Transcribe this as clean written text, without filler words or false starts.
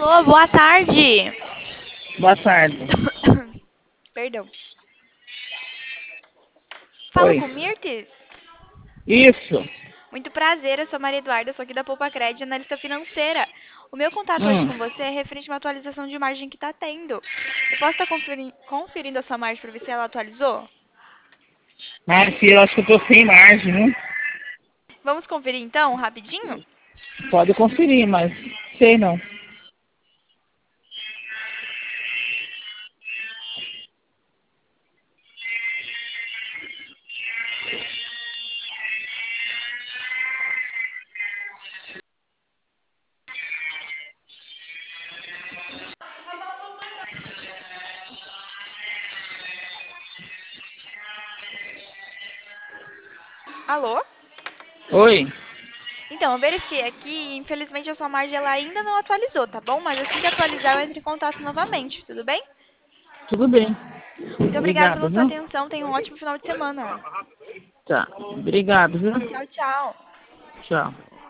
Alô, boa tarde. Boa tarde. Perdão. Falo Oi. com Mirtes? Isso. Muito prazer, eu sou Maria Eduarda, eu sou aqui da Poupa Cred, analista financeira. O meu contato hoje Hum. com você é referente a uma atualização de margem que está tendo. Eu posso estar conferindo a sua margem para ver se ela atualizou? Aqui eu acho que eu tô sem margem, né? Vamos conferir então, rapidinho? Pode conferir, mas sei não. Alô? Oi. Então, eu verifiquei aqui e infelizmente a sua margem ela ainda não atualizou, tá bom? Mas assim que atualizar eu entro em contato novamente, tudo bem? Tudo bem. Muito obrigada pela Obrigado, sua viu? atenção, tenha um ótimo final de semana. Tá. Obrigado, viu? Tchau, tchau. Tchau.